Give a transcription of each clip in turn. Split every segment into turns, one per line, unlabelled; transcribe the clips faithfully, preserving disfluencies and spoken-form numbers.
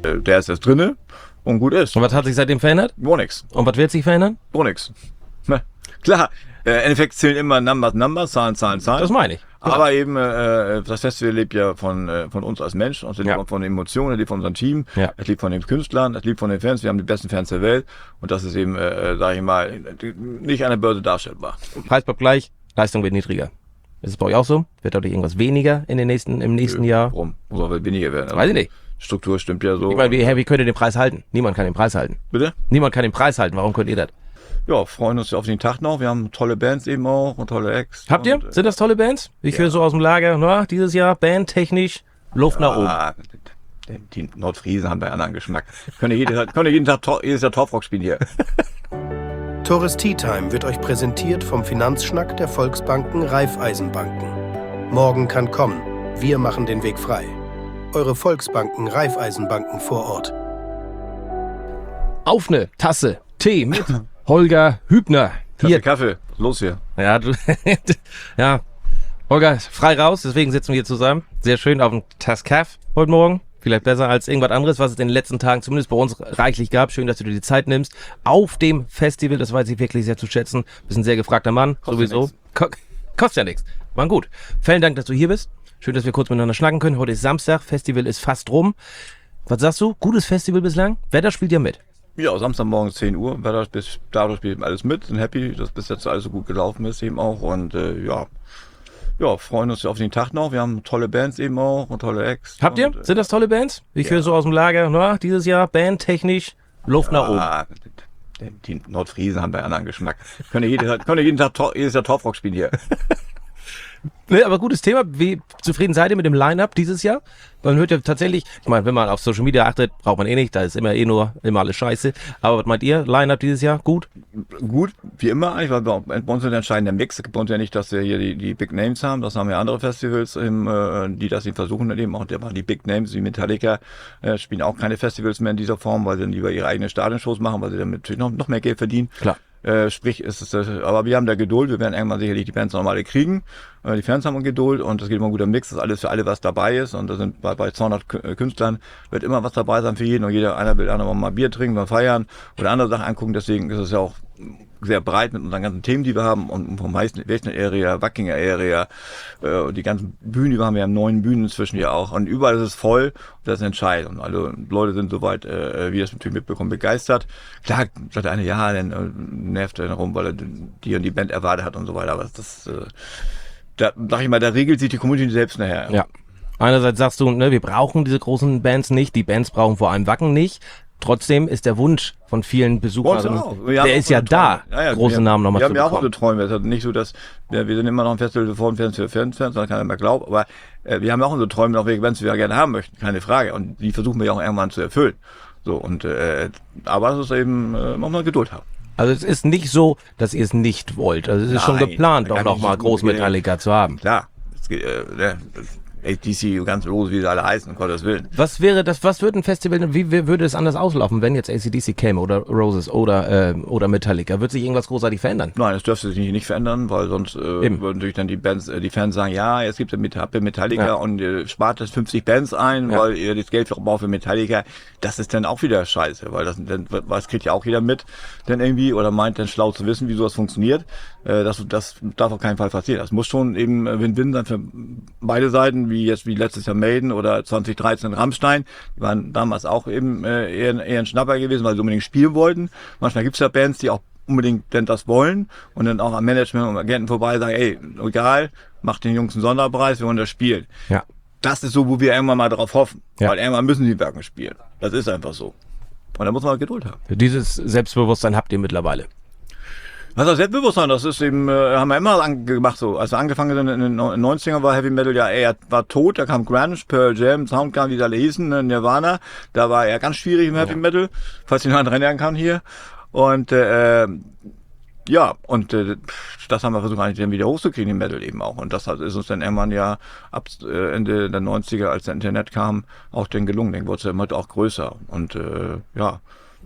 äh, der ist jetzt drinne und gut ist.
Und was hat sich seitdem verändert?
Gar nichts.
Und was wird sich verändern?
Gar nichts. Klar, äh, im Endeffekt zählen immer Numbers, Numbers, Zahlen, Zahlen, Zahlen.
Das meine ich. Klar.
Aber eben, äh, das Festival lebt ja von, äh, von uns als Mensch, und es lebt
Ja.
von den Emotionen, es lebt von unserem Team,
Ja.
es lebt von den Künstlern, es lebt von den Fans. Wir haben die besten Fans der Welt und das ist eben, äh, sage ich mal, nicht an der Börse darstellbar.
Preis bleibt gleich, Leistung wird niedriger. Ist es bei euch auch so? Wird dadurch irgendwas weniger in den nächsten, im nächsten Jahr?
Warum? Muss auch weniger werden.
Weiß ich nicht.
Struktur stimmt ja so.
Ich meine, wie, wie könnt ihr den Preis halten? Niemand kann den Preis halten.
Bitte?
Niemand kann den Preis halten. Warum könnt ihr das?
Ja, freuen uns auf den Tag noch. Wir haben tolle Bands eben auch und tolle Acts.
Habt ihr?
Und, äh,
Sind das tolle Bands? Ich
ja.
höre so aus dem Lager, na, dieses Jahr bandtechnisch Luft nach oben.
Ah, die Nordfriesen haben da einen anderen Geschmack. Können ja jeden, können ja jeden Tag Tor- jedes Jahr Torfrock spielen hier.
Tourist Tea Time wird euch präsentiert vom Finanzschnack der Volksbanken Raiffeisenbanken. Morgen kann kommen. Wir machen den Weg frei. Eure Volksbanken Raiffeisenbanken vor Ort.
Auf eine Tasse Tee mit Holger Hübner.
Kaffee,
Hier.
Kaffee. Los hier.
Ja, du, ja. Holger, frei raus, deswegen sitzen wir hier zusammen. Sehr schön auf dem Tass Kaff heute Morgen. Vielleicht besser als irgendwas anderes, was es in den letzten Tagen zumindest bei uns reichlich gab. Schön, dass du dir die Zeit nimmst. Auf dem Festival, das weiß ich wirklich sehr zu schätzen. Bist ein sehr gefragter Mann,
Kostet
sowieso.
nix.
Ko kostet ja nichts. War gut. Vielen Dank, dass du hier bist. Schön, dass wir kurz miteinander schnacken können. Heute ist Samstag, Festival ist fast rum. Was sagst du? Gutes Festival bislang? Wetter spielt ja mit.
Ja, Samstagmorgen zehn Uhr. Wetter bis dadurch spielt alles mit. Sind happy, dass bis jetzt alles so gut gelaufen ist eben auch. Und äh, ja, ja, freuen uns auf den Tag noch. Wir haben tolle Bands eben auch und tolle Acts.
Habt ihr?
Und, äh,
Sind das tolle Bands? Ich
ja.
höre so aus dem Lager, na, dieses Jahr bandtechnisch Luft nach oben.
ah, die Nordfriesen haben da einen anderen Geschmack. Können ja jeden, können ja jeden Tag Tor- jedes Jahr Torfrock spielen hier.
Ne, aber gutes Thema. Wie zufrieden seid ihr mit dem Line-Up dieses Jahr? Man hört ja tatsächlich, ich meine, wenn man auf Social Media achtet, braucht man eh nicht, da ist immer eh nur, immer alles scheiße. Aber was meint ihr? Line-Up dieses Jahr? Gut?
Gut, wie immer eigentlich, weil bei bei uns ist der entscheidende Mix. Es gibt bei uns ja nicht, dass wir hier die, die Big Names haben. Das haben ja andere Festivals, im, äh, die das eben versuchen, eben auch die Big Names, wie Metallica, äh, spielen auch keine Festivals mehr in dieser Form, weil sie dann lieber ihre eigenen Stadionshows machen, weil sie damit natürlich noch, noch mehr Geld verdienen.
Klar.
Äh, sprich, ist es, äh, aber wir haben da Geduld, wir werden irgendwann sicherlich die Bands nochmal alle kriegen. Äh, die Fans haben Geduld und es geht immer ein guter Mix, dass alles für alle was dabei ist. Und da sind bei, bei zweihundert K- Künstlern wird immer was dabei sein für jeden und jeder, einer will einer mal Bier trinken, mal feiern oder andere Sachen angucken. Deswegen ist es ja auch sehr breit mit unseren ganzen Themen, die wir haben und vom Western Area, Wackinger Area, äh, die ganzen Bühnen, die wir haben, wir haben neun Bühnen inzwischen ja auch und überall ist es voll und das ist entscheidend. Und alle Leute sind soweit, äh, wie das natürlich mitbekommen, begeistert. Klar, sagt eine, ja, dann äh, nervt er rum, weil er die und die Band erwartet hat und so weiter, aber das, äh, da sag ich mal, da regelt sich die Community selbst nachher.
Ja. Einerseits sagst du, ne, wir brauchen diese großen Bands nicht, die Bands brauchen vor allem Wacken nicht. Trotzdem ist der Wunsch von vielen Besuchern, der ist ja da,
ja, ja,
große
wir,
Namen nochmal
wir
zu
haben ja auch
bekommen.
unsere Träume. Es ist nicht so, dass wir, wir sind immer noch ein Festival für Fans, für Fans, Fans, sondern keiner mehr glaubt. Aber äh, wir haben auch unsere Träume, noch welche Bands wir gerne haben möchten, keine Frage. Und die versuchen wir ja auch irgendwann zu erfüllen. So und äh, aber es ist eben, äh, man muss mal Geduld haben.
Also es ist nicht so, dass ihr es nicht wollt. Also es ist schon
Nein,
geplant,
gar
doch
nicht
nochmal
so
groß
gut.
Metallica zu haben.
Klar, es geht, äh, ne, A C D C, ganz los, wie sie alle heißen, um Gottes Willen.
Was wäre das, was würde ein Festival, wie wie würde es anders auslaufen, wenn jetzt A C D C käme oder Roses oder, äh, oder Metallica? Wird sich irgendwas großartig verändern?
Nein, das dürfte sich nicht, nicht verändern, weil sonst äh,
Eben.
würden natürlich dann die Bands, äh, die Fans sagen, ja, jetzt gibt es mit, habt ihr Metallica
Ja.
und ihr spart das fünfzig Bands ein,
Ja.
weil ihr das Geld braucht für Metallica. Das ist dann auch wieder scheiße, weil das, dann, das kriegt ja auch jeder mit, dann irgendwie, oder meint dann schlau zu wissen, wie sowas funktioniert. Äh, das, das darf auf keinen Fall passieren. Das muss schon eben äh, Win-Win sein für beide Seiten, wie jetzt wie letztes Jahr Maiden oder zwanzig dreizehn Rammstein. Die waren damals auch eben äh, eher, eher ein Schnapper gewesen, weil sie unbedingt spielen wollten. Manchmal gibt's ja Bands, die auch unbedingt denn das wollen und dann auch am Management und Agenten vorbei sagen, ey, egal, macht den Jungs einen Sonderpreis, wir wollen das spielen.
Ja.
Das ist so, wo wir irgendwann mal drauf hoffen.
Ja.
Weil irgendwann müssen die Werken spielen. Das ist einfach so. Und da muss man halt Geduld haben.
Dieses Selbstbewusstsein habt ihr mittlerweile.
Was das Selbstbewusstsein, das ist eben, äh, haben wir immer an- gemacht so. Als wir angefangen sind in den neunzigern war Heavy Metal ja, er war tot, da kam Grunge, Pearl Jam, Soundgarden, wie sie alle hießen, ne, Nirvana. Da war er ganz schwierig im Heavy Metal, falls ich noch dran erinnern kann hier. Und äh, ja, und äh, das haben wir versucht eigentlich dann wieder hochzukriegen, im Metal eben auch. Und das hat, ist uns dann irgendwann ja ab äh, Ende der neunziger, als das Internet kam, auch dann gelungen. Dann wurde es ja immer auch größer. Und äh, ja,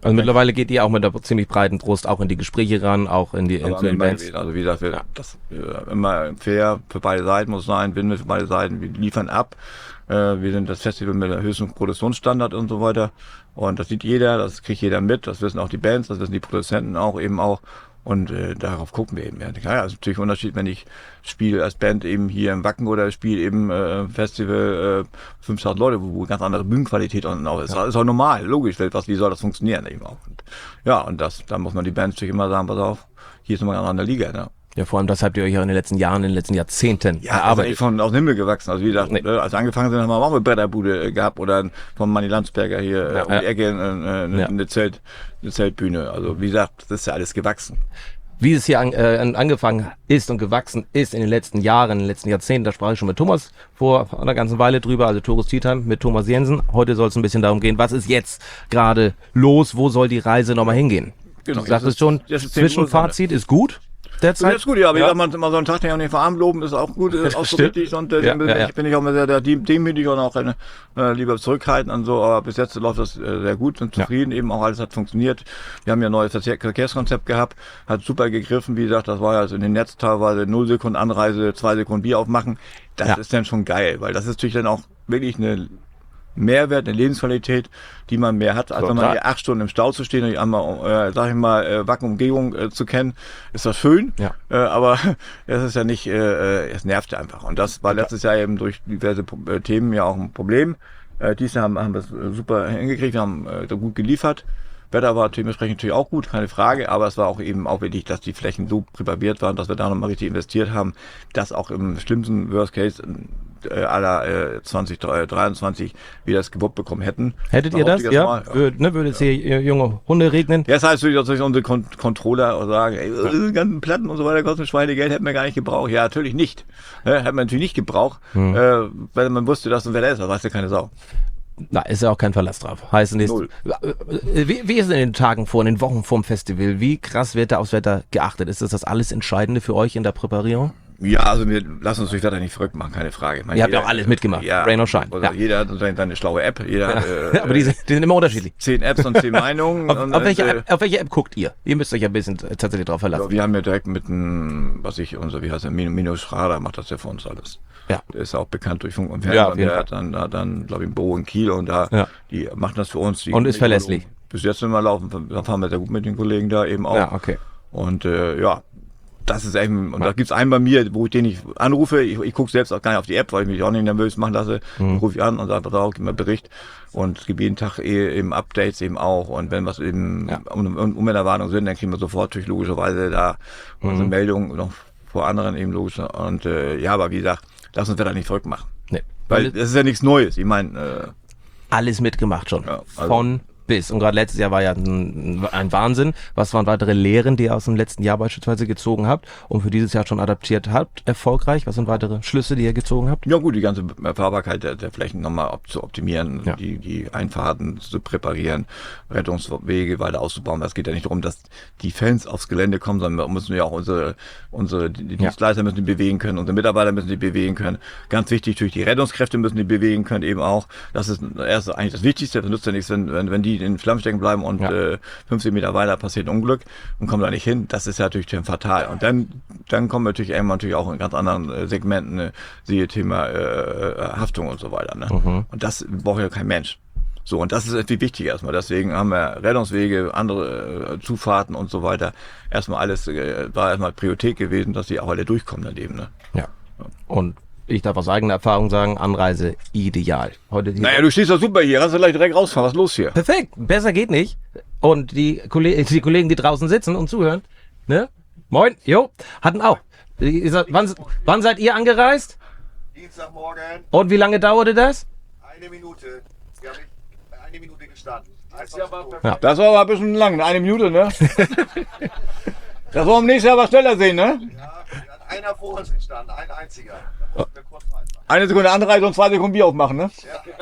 Also mittlerweile geht ihr auch mit einer ziemlich breiten Brust auch in die Gespräche ran, auch in die in
Aber
den
immer
Bands.
gewesen. Also wie gesagt, wir,
Ja.
das äh, immer fair für beide Seiten muss sein, Win für beide Seiten, wir liefern ab. Äh, wir sind das Festival mit der höchsten Produktionsstandard und so weiter. Und das sieht jeder, das kriegt jeder mit, das wissen auch die Bands, das wissen die Produzenten auch eben auch. Und äh, darauf gucken wir eben. Ja, ja, ist natürlich ein Unterschied, wenn ich spiele als Band eben hier im Wacken oder spiele eben äh, Festival äh, fünftausend Leute, wo, wo ganz andere Bühnenqualität und auch ist. Das ist auch normal, logisch, was, wie soll das funktionieren eben auch. Und, ja, und das, da muss man die Bands natürlich immer sagen, pass auf, hier ist nochmal eine andere Liga. Ne?
Ja, vor allem das habt ihr euch ja in den letzten Jahren, in den letzten Jahrzehnten
Ja, aber
erarbeitet.
ich von aus dem Himmel gewachsen. Also wie gesagt,
Nee.
äh, als wir angefangen sind, haben wir auch eine Bretterbude äh, gehabt oder von Manni Landsberger hier äh,
Ja,
um die
ja.
Ecke äh, eine,
Ja.
eine, Zelt, eine Zeltbühne. Also wie gesagt, das ist ja alles gewachsen.
Wie es hier an, äh, angefangen ist und gewachsen ist in den letzten Jahren, in den letzten Jahrzehnten, da sprach ich schon mit Thomas vor einer ganzen Weile drüber, also Tourist Tea Time mit Thomas Jensen. Heute soll es ein bisschen darum gehen, was ist jetzt gerade los, wo soll die Reise nochmal hingehen?
Genau,
Du sagtest
jetzt ist-
schon,
jetzt ist zehn Uhr
Zwischenfazit ist gut derzeit?
Das ist gut, ja, aber
Ja.
ja. man immer so einen Tag, den nicht verarmt loben, ist auch gut, ist auch so
Stimmt.
richtig. Und äh,
Ja,
bin,
ja, ja.
ich bin ich auch mal sehr, sehr dem- demütig und auch eine, äh, lieber zurückhaltend und so, aber bis jetzt läuft das äh, sehr gut, sind
Ja.
zufrieden, eben auch alles hat funktioniert. Wir haben ja ein neues Verkehr Verkehrskonzept gehabt, hat super gegriffen, wie gesagt, das war ja also in den Netz teilweise null Sekunden Anreise, zwei Sekunden Bier aufmachen. Das
Ja.
ist dann schon geil, weil das ist natürlich dann auch wirklich eine Mehrwert, eine Lebensqualität, die man mehr hat, als wenn
Total.
man hier acht Stunden im Stau zu stehen und einmal, äh, sag ich mal, äh, Wacken-Umgebung äh, zu kennen, ist das schön.
Ja.
Äh, aber es ist ja nicht, äh, es nervt einfach. Und das war letztes Jahr eben durch diverse Pro- äh, Themen ja auch ein Problem. Äh, dieses Jahr haben, haben wir es äh, super hingekriegt, wir haben äh, da gut geliefert. Wetter war dementsprechend natürlich auch gut, keine Frage, aber es war auch eben auch wichtig, dass die Flächen so präpariert waren, dass wir da nochmal richtig investiert haben, dass auch im schlimmsten Worst Case äh, aller äh, zwanzig dreiundzwanzig wieder das gewuppt bekommen hätten.
Hättet ihr das?
Behaupte ich
Ja.
mal, ja.
Würde, ne, würde es hier äh, junge Hunde regnen?
Ja, das heißt natürlich, dass unsere Kon Controller auch sagen, ey, diese ganzen Platten und so weiter kosten Schweinegeld, hätten wir gar nicht gebraucht. Ja, natürlich nicht. Ja, hätten wir natürlich nicht gebraucht,
Hm.
äh, weil man wusste, dass ein Wetter ist, das weiß ja keine Sau.
Da ist ja auch kein Verlass drauf. Heißt nicht.
Null.
Wie, wie ist es in den Tagen vor, in den Wochen vorm Festival? Wie krass wird da aufs Wetter geachtet? Ist das das alles Entscheidende für euch in der Präparierung?
Ja, also wir lassen uns durch Wetter nicht verrückt machen, keine Frage. Ich meine,
Ihr habt ja
jeder-
auch alles mitgemacht, Rain or Shine,
Oder
ja.
jeder hat seine, seine schlaue App, jeder hat äh,
Ja, aber die sind, die sind immer unterschiedlich.
zehn Apps und zehn Meinungen.
Auf,
und,
auf, welche
äh,
App, auf welche App guckt ihr? Ihr müsst euch ja ein bisschen äh, tatsächlich drauf verlassen.
Ja, wir haben ja direkt mit einem, was ich, unser, wie heißt der, Mino, Mino Schrader macht das ja für uns alles.
Ja.
Der ist ja auch bekannt durch Funk und
Ja,
Fernsehen.
auf
und
jeden
der
Fall.
hat dann, hat dann, glaube ich, ein Büro in Kiel und da,
Ja.
die machen das für uns. Die
Und ist verlässlich.
Bis jetzt immer laufen, da fahren wir sehr gut mit den Kollegen da eben auch.
Ja, okay.
Und äh, ja, das ist eben, und da gibt's einen bei mir, wo ich den ich anrufe, ich, ich gucke selbst auch gar nicht auf die App, weil ich mich auch nicht nervös machen lasse,
Mhm.
rufe ich an und sage, pass auf, gib mir Bericht und es gibt jeden Tag eh, eben Updates eben auch und wenn was eben
Ja.
um, um, Umwelterwarnungen sind, dann kriegen wir sofort natürlich logischerweise da unsere
Mhm.
Meldungen noch vor anderen eben logisch und äh, ja, aber wie gesagt, lass uns Wetter nicht verrückt machen,
Nee.
weil
Weil
das ist ja nichts Neues, ich meine, äh,
alles mitgemacht schon.
Ja, also-
Von bis. Und gerade letztes Jahr war ja ein, ein Wahnsinn. Was waren weitere Lehren, die ihr aus dem letzten Jahr beispielsweise gezogen habt und für dieses Jahr schon adaptiert habt? Erfolgreich? Was sind weitere Schlüsse, die ihr gezogen habt?
ja gut, die ganze Fahrbarkeit der, der Flächen nochmal op zu optimieren,
Ja.
die, die Einfahrten zu präparieren, Rettungswege weiter auszubauen. Das geht ja nicht darum, dass die Fans aufs Gelände kommen, sondern wir müssen ja auch unsere, unsere die
Ja.
Dienstleister müssen die bewegen können, unsere Mitarbeiter müssen die bewegen können. Ganz wichtig, natürlich die Rettungskräfte müssen die bewegen können eben auch. Das ist erst eigentlich das Wichtigste. Das nützt ja nichts, wenn, wenn, wenn die in den Flammen stecken bleiben und
Ja.
äh, fünfzehn Meter weiter passiert ein Unglück und kommen da nicht hin. Das ist ja natürlich dann fatal. Und dann, dann kommen natürlich irgendwann natürlich auch in ganz anderen äh, Segmenten, äh, siehe Thema äh, Haftung und so weiter. Ne?
Mhm.
Und das braucht ja kein Mensch. So, und das ist viel wichtiger erstmal. Deswegen haben wir Rettungswege, andere äh, Zufahrten und so weiter. Erstmal alles, äh, war erstmal Priorität gewesen, dass die auch alle durchkommen daneben. Ne?
Ja. Und ich darf aus eigener Erfahrung sagen, Anreise ideal. Heute hier.
Naja, du stehst doch super hier, kannst du gleich direkt rausfahren. Was ist los hier?
Perfekt, besser geht nicht. Und die, Kolle die Kollegen, die draußen sitzen und zuhören, ne? Moin, jo, hatten auch. Ihr seid- Wann, wann seid ihr angereist?
Dienstagmorgen,
Und wie lange dauerte das?
eine Minute. Wir haben nicht eine Minute gestanden. Einfach so.
Ja.
Das war aber ein bisschen lang, eine Minute, ne? Das wollen wir nächstes Jahr aber schneller sehen, ne?
Ja, da hat einer vor uns gestanden, ein einziger. Da mussten wir kurz halten.
Eine Sekunde Anreise und zwei Sekunden Bier aufmachen, ne?
Ja.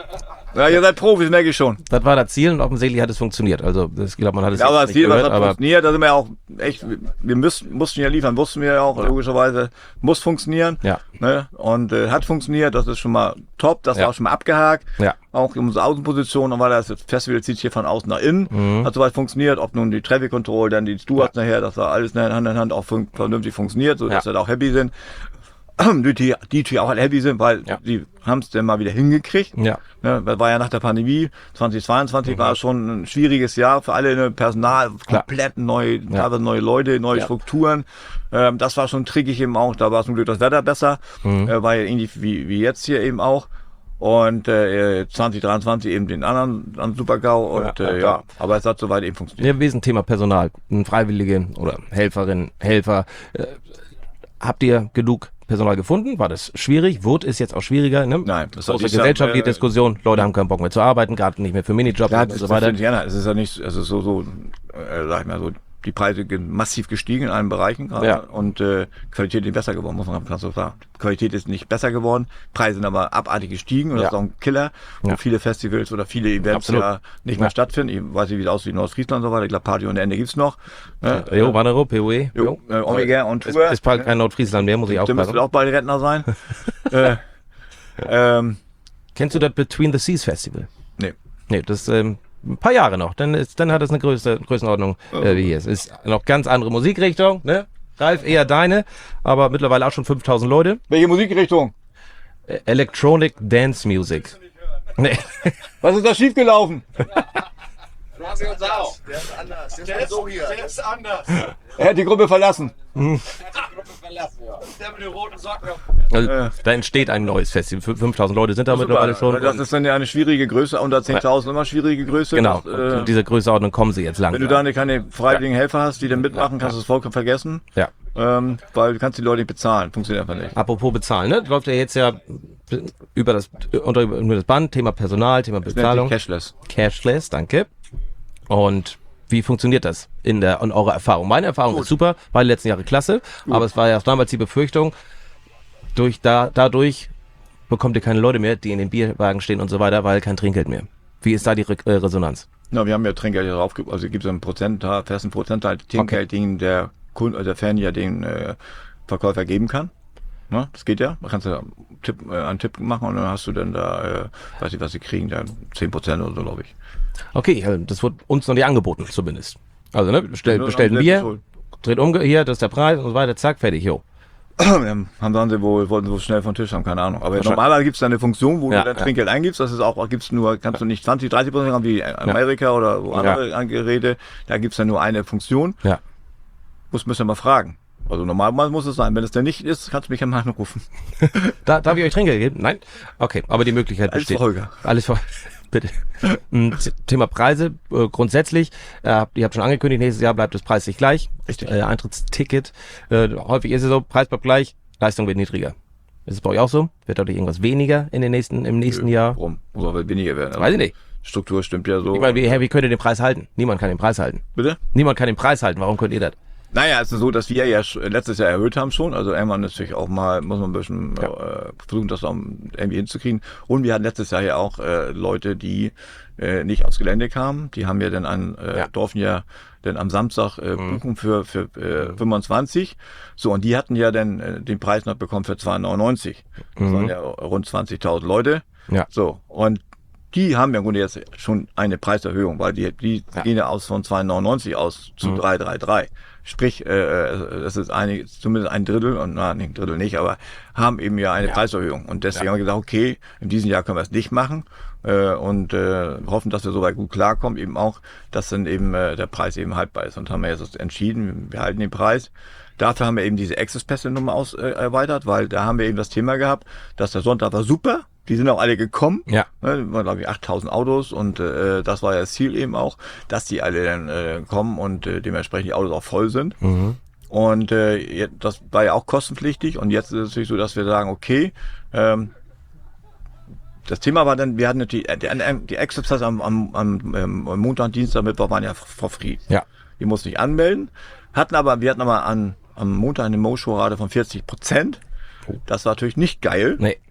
Ja, ihr seid Profis, merke ich schon.
Das war das Ziel und offensichtlich hat es funktioniert. Also das, ich glaube, man hat es
Ja, aber
jetzt
das
nicht
Ziel, was
gehört,
hat
aber
funktioniert, da sind wir ja auch echt, wir müssen, mussten ja liefern, wussten wir ja auch, logischerweise, muss funktionieren.
Ja.
Ne? Und äh, hat funktioniert, das ist schon mal top, das
Ja.
war auch schon mal abgehakt.
Ja.
Auch in unserer Außenposition, und weil das Festival zieht hier von außen nach innen,
Mhm.
hat soweit funktioniert, ob nun die Traffic Control, dann die Stewards nachher, dass da alles Hand in Hand auch fun- vernünftig funktioniert, so dass
Ja.
wir da auch happy sind. Die, die, die, die auch happy sind, weil
Ja.
die haben es dann mal wieder hingekriegt.
Ja.
Ne, das war ja nach der Pandemie. zwanzig-zweiundzwanzig war schon ein schwieriges Jahr für alle, ne, Personal,
Klar.
komplett neu, teilweise neue Leute, neue
Ja.
Strukturen. Ähm, das war schon trickig eben auch. Da war zum Glück das Wetter besser.
Mhm.
Äh, war ja ähnlich wie, wie jetzt hier eben auch. Und äh, zwanzig dreiundzwanzig eben den anderen an Super-GAU. Und
Ja,
äh,
ja,
ja,
klar.
aber es hat soweit eben funktioniert.
Ja, Wesen Thema Personal, ein Freiwillige oder Helferin, Helfer. Äh, habt ihr genug Personal gefunden? War das schwierig? Wurde es jetzt auch schwieriger? Ne?
Nein, das hat
Große
nicht-
gesellschaftliche
äh,
Diskussion. Leute haben keinen Bock mehr zu arbeiten, gerade nicht mehr für Minijobs
Ja,
und
das,
so
das
weiter.
finde ich ja, es ist ja nicht, also so, so, äh, sag ich mal so, die Preise gehen massiv gestiegen in allen Bereichen gerade
Ja.
und äh, Qualität ist besser geworden, muss man ganz so sagen. Qualität ist nicht besser geworden, Preise sind aber abartig gestiegen und
Ja.
das ist auch ein Killer, wo
Ja.
viele Festivals oder viele Events
Absolut.
ja nicht mehr
Ja.
stattfinden. Ich weiß nicht, wie es aussieht in Nordfriesland und so weiter. Ich glaube, Party ohne Ende gibt's noch. Ne?
Jo, Wanero, P O E.
Jo, äh, Omega und
Ist,
Tour.
ist bald kein Nordfriesland mehr, muss ich
Da müssen
aufpassen.
wir auch beide Rentner sein. äh, ähm,
Kennst du das Between the Seas Festival?
nee.
Nee, das ähm, ein paar Jahre noch. Dann, ist, dann hat es eine größte Größenordnung äh, wie hier. Es ist noch ganz andere Musikrichtung, ne? Ralf, eher deine, aber mittlerweile auch schon fünftausend Leute.
Welche Musikrichtung?
Äh, Electronic Dance Music. Nee.
Was ist da schiefgelaufen?
Fragen wir uns auch. Der ist anders. Der ist so hier. Der ist anders.
Er hat die Gruppe verlassen.
Der mit den roten Socken.
Also,
Äh.
da entsteht ein neues Festival. Fün- fünftausend Leute sind da mittlerweile schon.
Das ist dann ja eine schwierige Größe, unter zehntausend immer schwierige Größe.
Genau,
Das,
und
äh,
in dieser Größenordnung kommen sie jetzt
wenn du
langsam.
da keine freiwilligen Helfer hast, die dann mitmachen, kannst du es vollkommen vergessen.
Ja.
Ähm, weil du kannst die Leute nicht bezahlen. Funktioniert einfach nicht.
Apropos bezahlen, ne? Läuft ja jetzt ja über das, unter über das Band, Thema Personal, Thema
Das nennt
Bezahlung.
sich Cashless.
Cashless, danke. Und wie funktioniert das in der in eurer Erfahrung? Meine Erfahrung ist super, war die letzten Jahre klasse, aber es war ja damals die Befürchtung, durch da, dadurch bekommt ihr keine Leute mehr, die in den Bierwagen stehen und so weiter, weil kein Trinkgeld mehr. Wie ist da die Re äh, Resonanz?
Na, wir haben ja Trinkgeld hier drauf, also gibt es einen Prozentteil, festen Prozentteil Trinkgeld, den der Kunde, also der Fan ja den äh, Verkäufer geben kann. Ne? Das geht ja. Da kannst du einen Tipp, äh, einen Tipp machen und dann hast du dann da, äh, weiß ich was sie kriegen, dann zehn Prozent oder so, glaube ich.
Okay, äh, das wird uns noch nicht angeboten, zumindest. Also, ne, bestell,
Ja,
bestellt ein
dann
Bier,
selbst
dreht um, hier, das ist der Preis und so weiter, zack, fertig, jo.
haben dann sie wohl, wollten sie wohl schnell vom Tisch haben, keine Ahnung. Aber normalerweise gibt es da eine Funktion, wo
Ja,
du dann
ja.
Trinkgeld eingibst. Das ist auch, gibt's nur, kannst du nicht zwanzig, dreißig Prozent haben wie in Amerika oder wo andere Geräte. Da gibt es dann nur eine Funktion.
Ja.
Muss müssen wir mal fragen. Also normalerweise muss es sein. Wenn es denn nicht ist, kannst du mich am anrufen.
Da, darf ich euch Trinkgeld geben? Nein? Okay, aber die Möglichkeit
Alles
besteht.
für Holger.
Alles für bitte. Mm, Z- Thema Preise, äh, grundsätzlich, äh, habt- ihr habt schon angekündigt, nächstes Jahr bleibt das preislich gleich.
Richtig.
Äh, Eintrittsticket, äh, häufig ist es so, Preis bleibt gleich, Leistung wird niedriger. Ist es bei euch auch so? Wird dadurch irgendwas weniger in den nächsten, im nächsten Jahr?
Warum? Muss auch weniger werden. Also
Weiß ich nicht.
Struktur stimmt ja so.
Ich meine, wie, wie könnt ihr den Preis halten? Niemand kann den Preis halten.
Bitte?
Niemand kann den Preis halten, warum könnt ihr das?
Naja, es ist so, dass wir ja sch- letztes Jahr erhöht haben schon. Also irgendwann natürlich auch mal, muss man ein bisschen äh, versuchen, das auch irgendwie hinzukriegen. Und wir hatten letztes Jahr ja auch äh, Leute, die äh, nicht aufs Gelände kamen. Die haben ja dann an, äh,
Ja.
durften ja dann am Samstag äh, buchen für, für äh, fünfundzwanzig. So, und die hatten ja dann äh, den Preis noch bekommen für zwei neunundneunzig. Das waren ja rund zwanzigtausend Leute.
Ja.
So, und die haben ja im Grunde jetzt schon eine Preiserhöhung, weil die, die
Ja.
gehen ja aus von zwei neunundneunzig aus zu drei drei drei. Sprich, äh, das ist eine, zumindest ein Drittel, und na, nicht ein Drittel nicht, aber haben eben ja eine Preiserhöhung. Und deswegen haben wir gesagt, okay, in diesem Jahr können wir es nicht machen äh, und äh, hoffen, dass wir soweit gut klarkommen, eben auch, dass dann eben äh, der Preis eben haltbar ist. Und haben wir jetzt entschieden, wir halten den Preis. Dafür haben wir eben diese Access-Pässe-Nummer aus, äh, erweitert, weil da haben wir eben das Thema gehabt, dass der Sonntag war super, die sind auch alle gekommen.
Ja.
Ne, waren, glaube ich, achttausend Autos und äh, das war ja das Ziel eben auch, dass die alle dann äh, kommen und äh, dementsprechend die Autos auch voll sind.
Mhm.
Und äh, jetzt- das war ja auch kostenpflichtig und jetzt ist es natürlich so, dass wir sagen, okay, ähm, das Thema war dann, wir hatten die, die, die Access am, am, am, ähm, Montag, Dienstag, Mittwoch waren ja for free.
Ja.
Die mussten nicht anmelden, hatten aber, wir hatten aber an, am Montag eine Mo-Show-Rate von vierzig Prozent. Das war natürlich nicht geil.
Nee.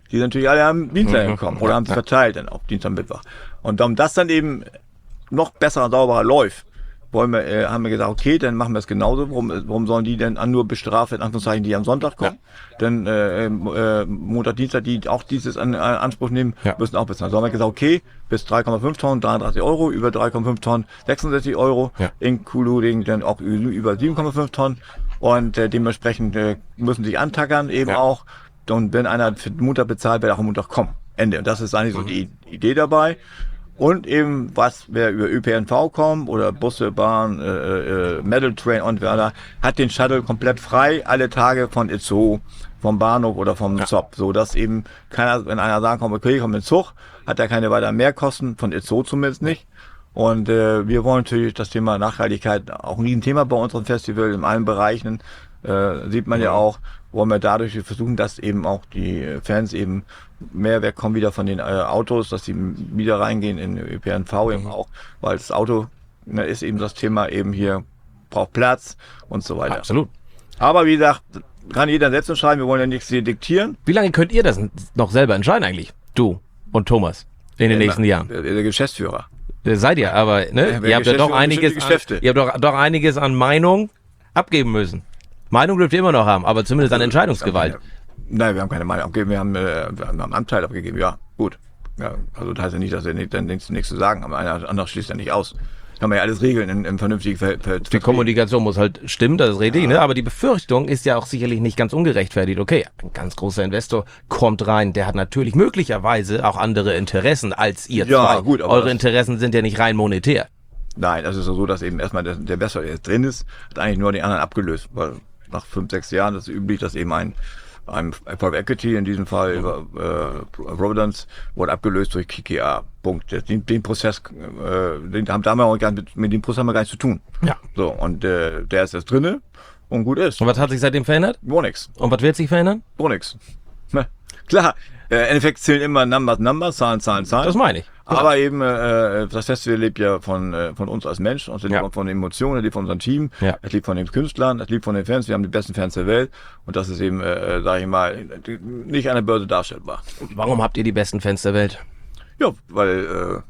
die sind natürlich alle am Dienstag
Mhm.
gekommen oder
Ja,
haben es
ja.
verteilt dann auf Dienstag, Mittwoch. Und um das dann eben noch besser und sauberer läuft, wollen wir, äh, haben wir gesagt, okay, dann machen wir es genauso. Warum, warum sollen die denn an nur bestraft, in Anführungszeichen, die am Sonntag kommen? Denn äh, äh, Montag, Dienstag, die auch dieses an, an Anspruch nehmen,
Ja.
müssen auch bezahlen. So haben wir gesagt, okay, bis drei Komma fünf Tonnen dreiunddreißig Euro, über drei Komma fünf Tonnen sechsundsechzig Euro,
Ja.
including dann auch ü- über sieben Komma fünf Tonnen. Und äh, dementsprechend äh, müssen sich antackern eben
Ja.
auch. Und wenn einer für den Montag bezahlt, wird er auch am Montag kommen. Ende. Und das ist eigentlich so die Idee dabei. Und eben, was, wer über Ö P N V kommt, oder Busse, Bahn, äh, äh, Metal Train und wer da, hat den Shuttle komplett frei, alle Tage von Itzehoe, vom Bahnhof oder vom Zopp. So, dass eben keiner, wenn einer sagen kommt, okay, ich komme in den Zug, hat er keine weiteren Mehrkosten, von Itzehoe zumindest nicht. Und äh, wir wollen natürlich das Thema Nachhaltigkeit, auch ein Riesenthema bei unserem Festival, in allen Bereichen, äh, sieht man ja auch, wollen wir dadurch versuchen, dass eben auch die Fans eben mehr wegkommen wieder von den äh, Autos, dass sie wieder reingehen in Ö P N V eben auch, weil das Auto ne, ist eben das Thema eben hier, braucht Platz und so weiter.
Absolut.
Aber wie gesagt, kann jeder selbst entscheiden, wir wollen ja nichts hier diktieren.
Wie lange könnt ihr das noch selber entscheiden eigentlich? Du und Thomas in den nächsten Jahren.
Der, der Geschäftsführer.
Äh, Seid ihr, aber ne,
Ja, wer
ihr habt ja doch
Geschäftsführer
einiges,
bestimmte Geschäfte.
an, ihr habt doch, doch einiges an Meinung abgeben müssen. Meinung dürft ihr immer noch haben, aber zumindest an Entscheidungsgewalt.
Nein, wir haben keine Meinung abgegeben, wir haben, äh, wir haben einen Anteil abgegeben, ja, gut. Ja, also das heißt ja nicht, dass wir nicht, dann nichts, nichts zu sagen haben, einer andere schließt ja nicht aus. Kann man ja alles regeln in, in vernünftigen Ver Ver
Die Kommunikation muss halt stimmen, das ist richtig, ne? Aber die Befürchtung ist ja auch sicherlich nicht ganz ungerechtfertigt. Okay, ein ganz großer Investor kommt rein, der hat natürlich möglicherweise auch andere Interessen als ihr
Ja,
zwei.
gut, aber
Eure
das-
Interessen sind ja nicht rein monetär.
Nein, es ist so, dass eben erstmal der, der Investor, der jetzt drin ist, hat eigentlich nur den anderen abgelöst, weil nach fünf, sechs Jahren ist es üblich, dass eben ein, ein Private Equity, in diesem Fall über äh, Providence, wurde abgelöst durch K K A. Punkt. Den, den Prozess, äh, den haben da auch gar nicht, mit dem Prozess haben wir gar nichts zu tun.
Ja.
So, und äh, der ist jetzt drinne und gut ist.
Und was hat sich seitdem verändert?
Gar nichts.
Und was wird sich verändern?
Gar nichts. Na, klar, äh, im Endeffekt zählen immer Numbers, Numbers, Zahlen, Zahlen, Zahlen.
Das meine ich.
Aber eben, äh, das Festival lebt ja von, äh, von uns als Mensch, und es lebt
Ja.
von den Emotionen, es lebt von unserem Team,
Ja.
es lebt von den Künstlern, es lebt von den Fans. Wir haben die besten Fans der Welt und das ist eben, äh, sage ich mal, nicht an der Börse darstellbar.
Warum habt ihr die besten Fans der Welt?
Ja, weil äh,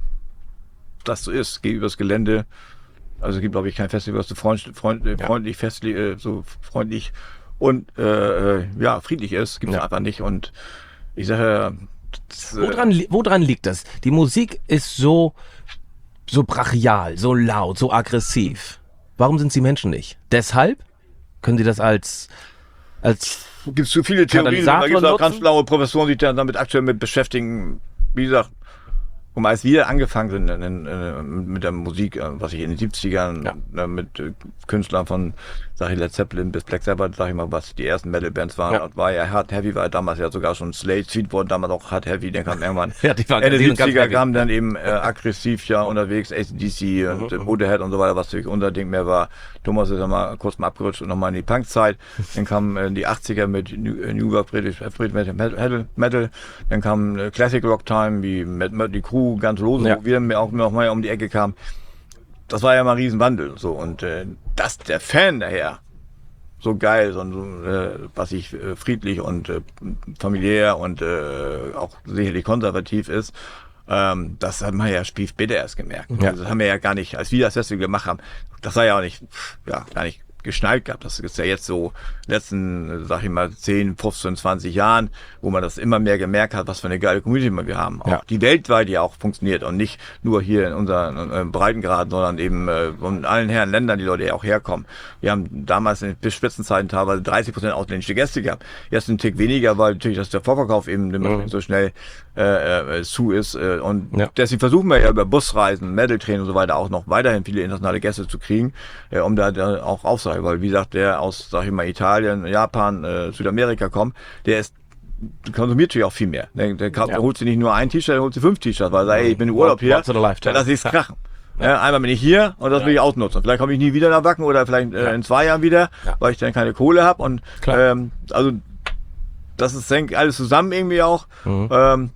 das so ist, gegenüber das Gelände. Also es gibt, glaube ich, kein Festival, das so freund, freund,
Ja.
freundlich, festlich, äh, so freundlich und äh, ja, friedlich ist. Gibt es
Ja.
einfach nicht. Und ich sage, das, äh,
Woran, li- woran liegt das? Die Musik ist so, so brachial, so laut, so aggressiv. Warum sind sie Menschen nicht? Deshalb? Können sie das als, als,
gibt es zu viele Theorien, da
Katalysator
gibt es auch ganz
nutzen?
schlaue Professoren, die sich dann damit aktuell mit beschäftigen. Wie gesagt, und als wir angefangen sind in, in, in, mit der Musik, äh, was ich in den siebzigern,
Ja.
äh, mit äh, Künstlern von, sag ich, Led Zeppelin bis Black Sabbath, sag ich mal, was die ersten Metal-Bands waren,
Ja.
das war ja Hard Heavy, war damals ja sogar schon Slade, Seed wurde damals auch Hard Heavy, dann kam irgendwann
Ja, die waren-
Ende
die sind ganz
siebziger
heavy.
kam dann eben äh, aggressiv ja unterwegs, A C D C und
Mhm,
äh, Motorhead und so weiter, was natürlich unser Ding mehr war. Thomas ist ja mal kurz mal abgerutscht und nochmal in die Punk-Zeit. Dann kamen äh, die achtziger mit New, äh, New York British äh, British Metal, Metal, Metal. Dann kam äh, Classic Rock Time wie Met, Met, die Crew, ganz lose,
Ja.
wo wir mir auch noch mal um die Ecke kamen. Das war ja mal ein Riesenwandel. So. Und äh, dass der Fan daher so geil, so, so äh, was ich äh, friedlich und äh, familiär und äh, auch sicherlich konservativ ist, ähm, das haben wir ja Spiel später erst gemerkt.
Ja.
Also das haben wir ja gar nicht, als wir das Festival gemacht haben, das war ja auch nicht, ja, gar nicht geschnallt gehabt. Das ist ja jetzt so letzten, sag ich mal, zehn, fünfzehn, zwanzig Jahren, wo man das immer mehr gemerkt hat, was für eine geile Community wir haben. Auch
Ja.
die weltweit ja auch funktioniert und nicht nur hier in unseren äh, Breitengraden, sondern eben äh, von allen Herren Ländern, die Leute ja auch herkommen. Wir haben damals in bis Spitzenzeiten teilweise dreißig Prozent ausländische Gäste gehabt. Jetzt ein Tick weniger, weil natürlich dass der Vorverkauf eben mhm. so schnell äh, äh, zu ist. Äh, und
Ja.
deswegen versuchen wir ja über Busreisen, Metal-Train und so weiter auch noch weiterhin viele internationale Gäste zu kriegen, äh, um da, da auch aufzuhalten. Weil wie gesagt, der aus, sag ich mal, Italien, Japan, äh, Südamerika kommt, der ist konsumiert natürlich auch viel mehr. Der, der, kauft,
Ja.
der holt sich nicht nur ein T-Shirt, der holt sich fünf T-Shirts, weil er sagt, ey, ich bin im Urlaub hier,
Once in a lifetime.
dann lass ich's krachen. Ja, einmal bin ich hier und das will ich ausnutzen. Vielleicht komme ich nie wieder nach Wacken oder vielleicht äh,
Ja.
in zwei Jahren wieder,
Ja.
weil ich dann keine Kohle habe. Und
Klar.
ähm, also das ist denke ich, alles zusammen irgendwie auch.
Mhm.
Ähm,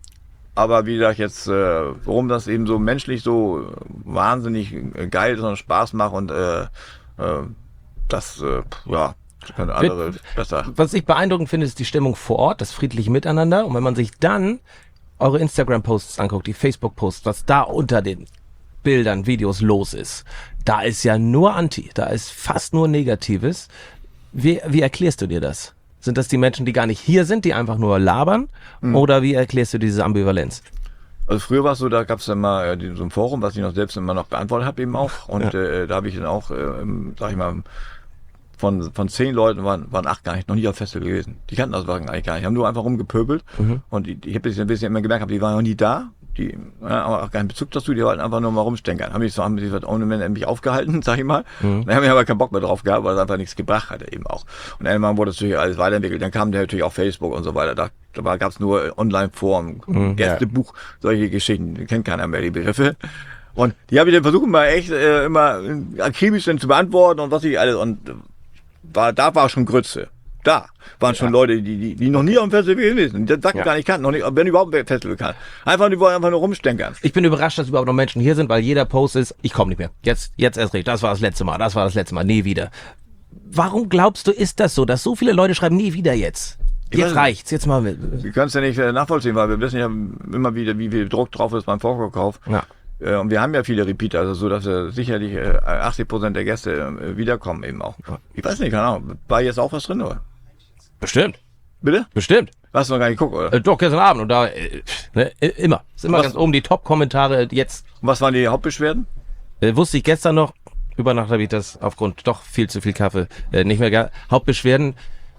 aber wie gesagt, jetzt, äh, warum das eben so menschlich so wahnsinnig äh, geil ist und Spaß macht und äh, äh, das, äh, ja, Das können andere besser.
Was ich beeindruckend finde, ist die Stimmung vor Ort, das friedliche Miteinander. Und wenn man sich dann eure Instagram-Posts anguckt, die Facebook-Posts, was da unter den Bildern, Videos los ist, da ist ja nur Anti, da ist fast nur Negatives. Wie, wie erklärst du dir das? Sind das die Menschen, die gar nicht hier sind, die einfach nur labern? Mhm. Oder wie erklärst du diese Ambivalenz?
Also früher war es so, da gab es dann mal äh, so ein Forum, was ich noch selbst immer noch beantwortet habe eben auch. Und ja. äh, da habe ich dann auch, äh, sag ich mal, von von zehn Leuten waren, waren acht gar nicht, noch nie auf Festival gewesen. Die kannten das Wagen eigentlich gar nicht. Die haben nur einfach rumgepöbelt. Mhm. Und ich, ich habe das ein bisschen immer gemerkt, die waren noch nie da. Die ja, aber auch keinen Bezug dazu, die wollten einfach nur mal rumstänkern. Haben mich so, haben sich ohne mich aufgehalten, sag ich mal. Mhm. Dann haben wir aber keinen Bock mehr drauf gehabt, weil es einfach nichts gebracht hatte eben auch. Und irgendwann wurde es natürlich alles weiterentwickelt. Dann kam der natürlich auch Facebook und so weiter. Da, da gab es nur Online-Foren, mhm, Gästebuch, ja. solche Geschichten. Die kennt keiner mehr, die Begriffe. Und die habe ich dann versucht, mal echt äh, immer akribisch dann zu beantworten und was ich alles. Und war, da war schon Grütze. Da waren schon ja. Leute, die, die, die noch nie auf dem Festival gewesen sind. Die das ja. gar nicht kannten, noch nicht, wenn überhaupt ein Festival kann. Einfach, die wollen einfach nur rumstänkern.
Ich bin überrascht, dass überhaupt noch Menschen hier sind, weil jeder Post ist, ich komme nicht mehr. Jetzt, jetzt erst recht. Das war das letzte Mal, das war das letzte Mal, nie wieder. Warum glaubst du, ist das so, dass so viele Leute schreiben, nie wieder jetzt? Jetzt reicht's, jetzt mal.
Wir können es ja nicht nachvollziehen, weil wir wissen ja immer wieder, wie viel Druck drauf ist beim Vorverkauf. Ja. Und wir haben ja viele Repeater, also so, dass äh, sicherlich äh, achtzig Prozent der Gäste äh, wiederkommen eben auch. Ich weiß nicht, keine Ahnung. War jetzt auch was drin, oder?
Bestimmt.
Bitte?
Bestimmt.
Hast du noch gar nicht geguckt, oder?
Äh, doch, gestern Abend. Und da, äh, ne, immer. Ist immer was, ganz oben die Top-Kommentare jetzt.
Und was waren die Hauptbeschwerden?
Äh, wusste ich gestern noch. Über Nacht habe ich das aufgrund doch viel zu viel Kaffee äh, nicht mehr gehabt. Hauptbeschwerden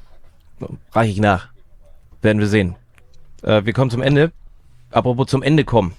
reiche ich nach. Werden wir sehen. Äh, wir kommen zum Ende. Apropos zum Ende kommen.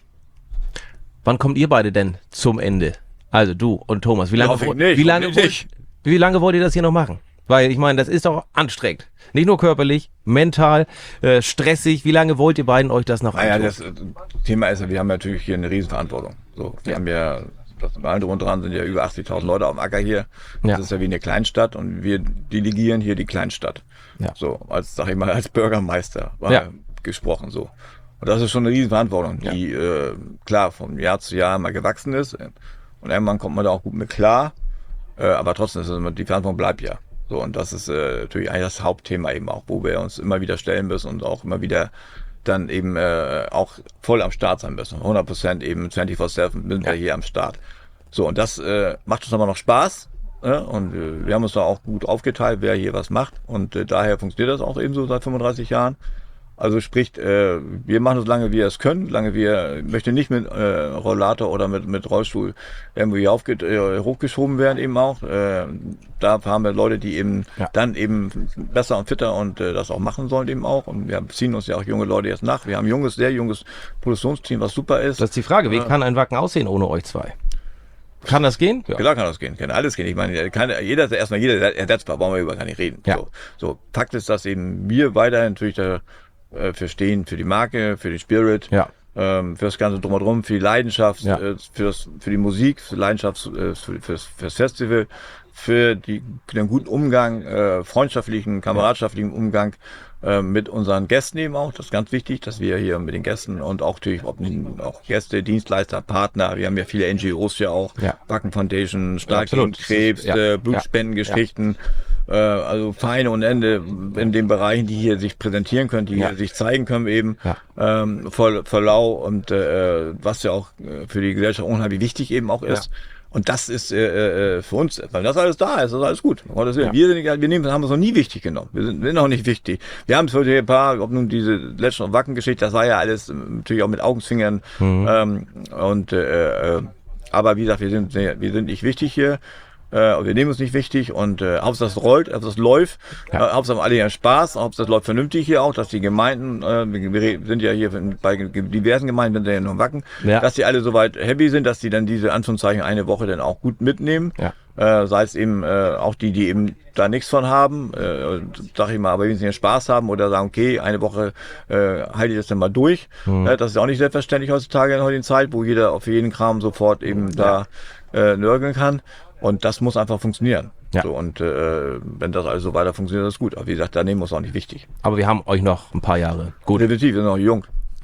Wann kommt ihr beide denn zum Ende? Also du und Thomas. Wie lange, nicht, wie lange, wollt, wie lange wollt ihr das hier noch machen? Weil ich meine, das ist doch anstrengend. Nicht nur körperlich, mental, äh, stressig. Wie lange wollt ihr beiden euch das noch
antun? Naja, das Thema ist ja, wir haben natürlich hier eine Riesenverantwortung. So, wir ja. haben ja, das allen drunter dran sind ja über achtzigtausend Leute auf dem Acker hier. Das ja. ist ja wie eine Kleinstadt und wir delegieren hier die Kleinstadt. Ja. So, als, sag ich mal, als Bürgermeister war ja. gesprochen so. Und das ist schon eine Riesenverantwortung, die ja. äh, klar von Jahr zu Jahr mal gewachsen ist. Und irgendwann kommt man da auch gut mit klar. Äh, aber trotzdem ist es immer, die Verantwortung bleibt ja. So, und das ist äh, natürlich eigentlich das Hauptthema eben auch, wo wir uns immer wieder stellen müssen und auch immer wieder dann eben äh, auch voll am Start sein müssen. hundert Prozent eben vierundzwanzig sieben sind wir ja. hier am Start. So, und das äh, macht uns aber noch Spaß. Ja, und äh, wir haben uns da auch gut aufgeteilt, wer hier was macht. Und äh, daher funktioniert das auch eben so seit fünfunddreißig Jahren. Also sprich, äh, wir machen es lange, wie wir es können, lange wir, ich möchte nicht mit äh, Rollator oder mit mit Rollstuhl irgendwie aufge äh, hochgeschoben werden eben auch. Äh, da haben wir Leute, die eben ja. dann eben besser und fitter und äh, das auch machen sollen eben auch. Und wir ziehen uns ja auch junge Leute jetzt nach. Wir haben ein junges, sehr junges Produktionsteam, was super ist.
Das ist die Frage, wie äh, kann ein Wacken aussehen ohne euch zwei? Kann das gehen?
Ja. Klar kann das gehen, kann alles gehen. Ich meine, kann, jeder ist erstmal jeder ersetzbar, brauchen wir über gar nicht reden.
Ja.
So, so, Fakt ist, dass eben wir weiterhin natürlich da für stehen, für die Marke, für den Spirit,
ja.
ähm, für das ganze Drumherum, für die Leidenschaft,
ja.
äh, fürs, für die Musik, für die Leidenschaft, äh, für, fürs, fürs Festival, für, die, für den guten Umgang, äh, freundschaftlichen, kameradschaftlichen Umgang äh, mit unseren Gästen eben auch. Das ist ganz wichtig, dass wir hier mit den Gästen und auch natürlich ob, auch Gäste, Dienstleister, Partner, wir haben ja viele N G Os ja auch,
ja.
Wacken Foundation, Stark gegen Krebs, ja. äh, Blutspendengeschichten, ja. Also Vereine und Ende in den Bereichen, die hier sich präsentieren können, die ja. hier sich zeigen können eben,
ja.
ähm, voll, voll lau und äh, was ja auch für die Gesellschaft unheimlich wichtig eben auch ist. Ja. Und das ist äh, für uns, weil das alles da ist, das ist alles gut. Ja. Wir, sind, wir nehmen, haben es noch nie wichtig genommen. Wir sind, sind noch nicht wichtig. Wir haben es heute ein paar, ob nun diese letzte Wacken-Geschichte, das war ja alles natürlich auch mit Augenzwingern. Mhm. Ähm, und äh, aber wie gesagt, wir sind, wir sind nicht wichtig hier. Äh, wir nehmen uns nicht wichtig und äh, Hauptsache es rollt, Hauptsache es läuft, ja. äh, Hauptsache alle hier Spaß, Hauptsache es läuft vernünftig hier auch, dass die Gemeinden, äh, wir sind ja hier bei diversen Gemeinden, sind ja nur Wacken,
ja.
dass die alle soweit happy sind, dass die dann diese Anführungszeichen eine Woche dann auch gut mitnehmen,
ja.
äh, sei es eben äh, auch die, die eben da nichts von haben, äh, sag ich mal, aber wenn sie Spaß haben oder sagen, okay, eine Woche äh, halte ich das dann mal durch, mhm. äh, das ist auch nicht selbstverständlich heutzutage in der heutigen Zeit, wo jeder auf jeden Kram sofort eben ja. da äh, nörgeln kann. Und das muss einfach funktionieren.
Ja.
So, und äh, wenn das alles so weiter funktioniert, ist gut. Aber wie gesagt, daneben ist auch nicht wichtig.
Aber wir haben euch noch ein paar Jahre.
Gut. Definitiv, wir sind noch jung.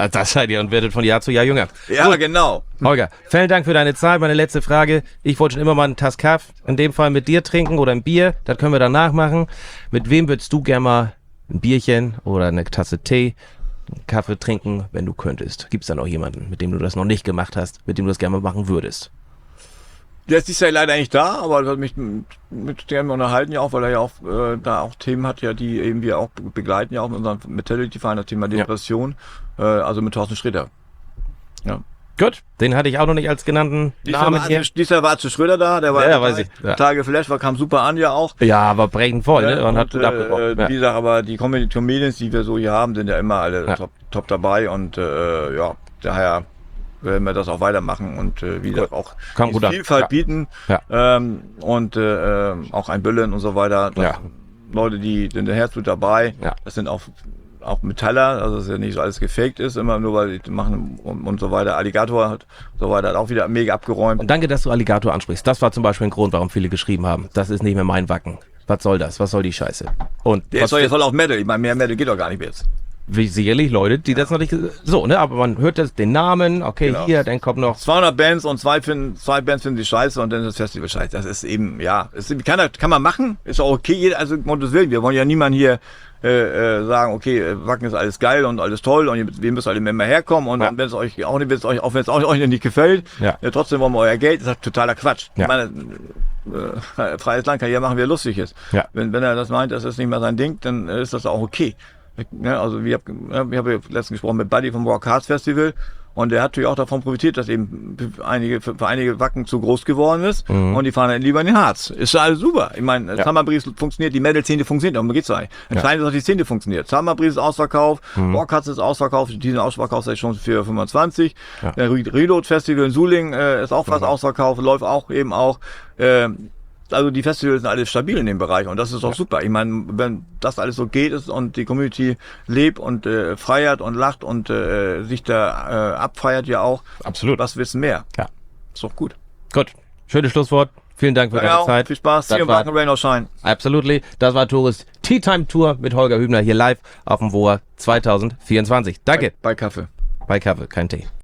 Also das seid ihr und werdet von Jahr zu Jahr jünger.
Ja,
Gut.
genau.
Holger, vielen Dank für deine Zeit. Meine letzte Frage. Ich wollte schon immer mal einen Tass Kaff, in dem Fall mit dir trinken oder ein Bier. Das können wir danach machen. Mit wem würdest du gerne mal ein Bierchen oder eine Tasse Tee, einen Kaffee trinken, wenn du könntest? Gibt es da noch jemanden, mit dem du das noch nicht gemacht hast, mit dem du das gerne mal machen würdest?
Der ist dieses Jahr leider nicht da, aber hat mich mit, mit dem unterhalten ja auch, weil er ja auch äh, da auch Themen hat, ja, die eben wir auch begleiten, ja auch mit unserem Metality-Verein, das Thema Depression, ja. äh, also mit Thorsten Sträter. Ja.
Gut, den hatte ich auch noch nicht als genannten
Dieser
Namen
war,
hier.
dieser war zu Schröder da, der war
Ja,
total,
weiß ich, ja.
total geflasht, war, kam super an ja auch.
Ja, aber brechend voll, ne? Und,
und,
hat gut
äh,
abgebrochen.
Wie
Ja.
gesagt, aber die Comedy Comedians, die wir so hier haben, sind ja immer alle
Ja.
top, top dabei und äh, ja, daher werden wir das auch weitermachen und äh, wie gesagt auch
Kam
die
gut an.
Vielfalt
Ja.
bieten
Ja.
ähm, und äh, auch ein Büllen und so weiter. Das
Ja.
Leute, die sind der Herzblut dabei.
Ja.
Das sind auch auch Metaller, also dass ja nicht so alles gefaked ist, immer nur weil die machen und, und so weiter. Alligator hat so weiter hat auch wieder mega abgeräumt.
Und danke, dass du Alligator ansprichst. Das war zum Beispiel ein Grund, warum viele geschrieben haben. Das ist nicht mehr mein Wacken. Was soll das? Was soll die Scheiße? Und
Der
was
ist doch jetzt voll auf Metal. Ich meine, mehr Metal geht doch gar nicht mehr jetzt.
wie sicherlich Leute, die das noch nicht so, ne? Aber man hört das, den Namen, okay,
Genau.
hier, dann kommt noch.
zweihundert Bands und zwei, finden, zwei Bands finden sie scheiße und dann ist das Festival scheiße. Das ist eben, ja, ist, kann, kann man machen, ist auch okay, jeder, also um Gottes Willen, wir wollen ja niemanden hier äh, äh, sagen, okay, Wacken ist alles geil und alles toll und ihr, wir müssen alle immer herkommen und
Ja.
wenn es euch auch nicht, wenn es euch, auch wenn es euch, euch nicht gefällt,
Ja.
ja, trotzdem wollen wir euer Geld, das ist totaler Quatsch.
Ja.
Ich meine, äh, freies Land kann jeder machen, wie er lustig ist.
Ja.
Wenn, wenn er das meint, das ist nicht mehr sein Ding, dann äh, ist das auch okay. Ja, also wir haben, ich habe letztens gesprochen mit Buddy vom Rock Hearts Festival und der hat natürlich auch davon profitiert, dass eben für einige, für, für einige Wacken zu groß geworden ist
Mhm.
und die fahren dann lieber in den Harz. Ist ja alles super. Ich meine,
Ja.
Summerbreeze funktioniert, die Metal-Szene funktioniert, darum geht's eigentlich. Entscheidend ist, dass die Szene funktioniert. Summerbreeze ist ausverkauft,
Mhm.
Rock Hearts ist ausverkauft, die sind ausverkauft seit schon für fünfundzwanzig.
Ja.
Der Re- Reload Festival in Suling äh, ist auch fast
Mhm.
ausverkauft, läuft auch eben auch. Ähm, Also die Festivals sind alle stabil in dem Bereich und das ist auch super. Ich meine, wenn das alles so geht ist und die Community lebt und äh, feiert und lacht und äh, sich da äh, abfeiert ja auch,
Absolut.
was wissen mehr?
Ja.
Ist doch gut.
Gut. Schönes Schlusswort. Vielen Dank für
Ja,
deine
auch.
Zeit.
Viel Spaß.
Das
See you
war-
Wacken Rain or Shine.
Absolutely. Das war Tourist Tea Time Tour mit Holger Hübner hier live auf dem W O A zwanzig vierundzwanzig. Danke.
Bei Kaffee.
Bei Kaffee, kein Tee.